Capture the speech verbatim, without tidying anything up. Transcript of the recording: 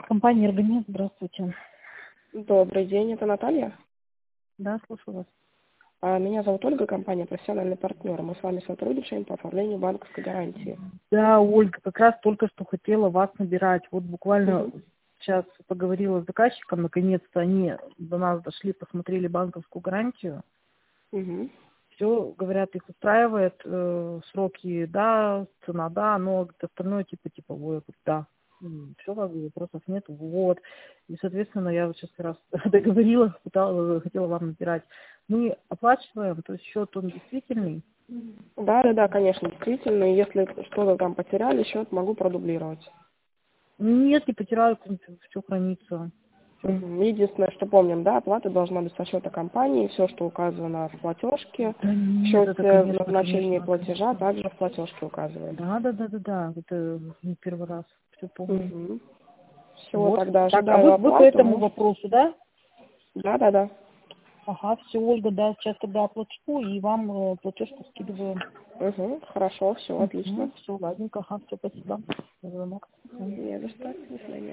Компания «Организм». Здравствуйте. Добрый день, это Наталья. Да, слушаю вас. А, Меня зовут Ольга, компания «Профессиональный партнер». Мы с вами сотрудничаем по оформлению банковской гарантии. Да, Ольга, как раз только что хотела вас набирать. Вот буквально Угу. сейчас поговорила с заказчиком, наконец-то они до нас дошли, посмотрели банковскую гарантию. Угу. Все, говорят, их устраивает, э, сроки, да, цена, да, но остальное типа типовое, да. Все, как бы, вопросов нет, вот. И, соответственно, я вот сейчас как раз договорилась, пыталась, хотела вам набирать. Мы оплачиваем, то есть счет он действительный. Да, да, да, конечно, действительно. Если что-то там потеряли, счет могу продублировать. Нет, не потеряю, все хранится. Всё. Мгм. Единственное, что помним, да, оплата должна быть со счета компании, все, что указано в платежке, Да в нет, это, счете в конечно, назначении конечно, платежа конечно. также в платежке указываем. Да, да, да, да, да, это не первый раз, все помню. Угу. Все, Вот. тогда Так, а ожидаю вы, вы по оплату. этому Может... вопросу, да? Да, да, да. Ага, все, Ольга, да, сейчас тогда оплачу и вам э, платежку скидываю. Угу. Хорошо, все, отлично. Все, ладненько, ага, все, спасибо за звонок. Мгм. Не за что. До свидания.